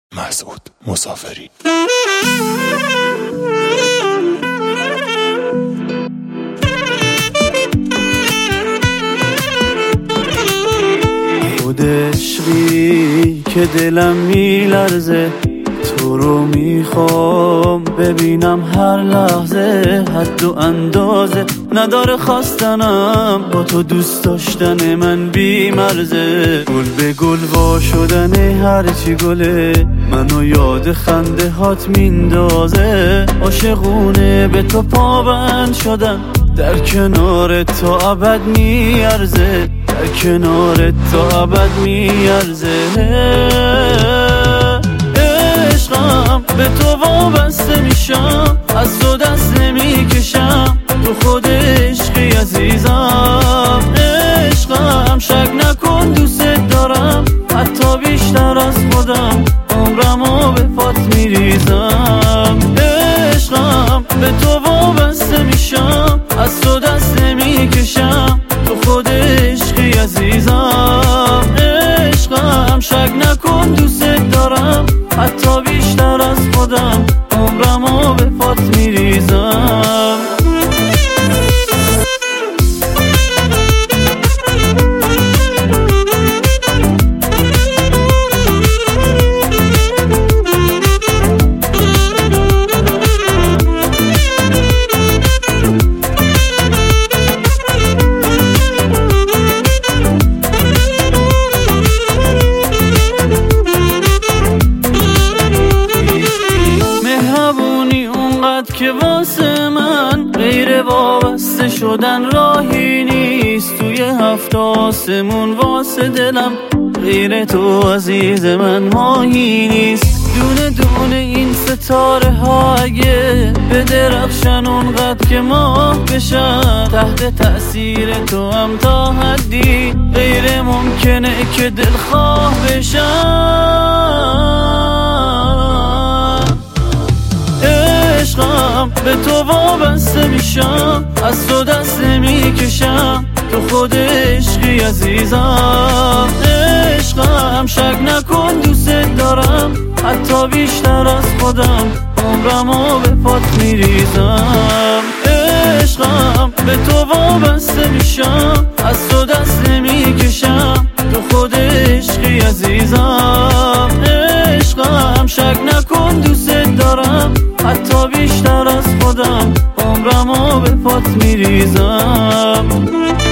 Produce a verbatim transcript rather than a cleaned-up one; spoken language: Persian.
مسعود مسافری. خود عشقی که دلم میلرزه، تو رو میخوام ببینم هر لحظه. حد و اندازه نداره خواستنم، با تو دوست داشتن من بی مرزه. گل به گل وا شدن هرچی گله، منو یاد خنده هات میندازه. عاشقونه به تو پابند شدن، در کنار تو ابد میارزه، در کنار تو ابد میارزه. عشقم به تو وابسته میشم، از تو دست نمیکشم، تو خود عشقی عزیزم. عشقم شک نکن دوست دارم، حتی بیشتر از خودم، عمرمو به پات میریزم. عشقم به تو وابسته میشم، از تو دست نمیکشم، تو خود عشقی عزیزم. عشقم شک نکن دوست دارم، حتی بیشتر از خودم، عمرمو به پات میریزم. که واسه من غیر وابسته شدن راهی نیست. توی هفت آسمون واسه دلم غیر تو عزیز من ماهی نیست. دونه دونه این ستاره ها اگه بدرخشن اونقدر که ماه بشن، تحت تأثیر تو هم تا حدی غیر ممکنه که دلخواه بشن. عشقم به تو وابسته میشم، از تو دست نمیکشم، تو خود عشقی عزیزم. عشقم شک نکن دوست دارم، حتی بیشتر از خودم، عمرمو به پات میریزم. عشقم به تو وابسته میشم، از تو دست نمیکشم، تو خود عشقی عزیزم. عشقم شک نکن دوست دارم، حتی بیشتر از خودم، عمرمو به پات میریزم.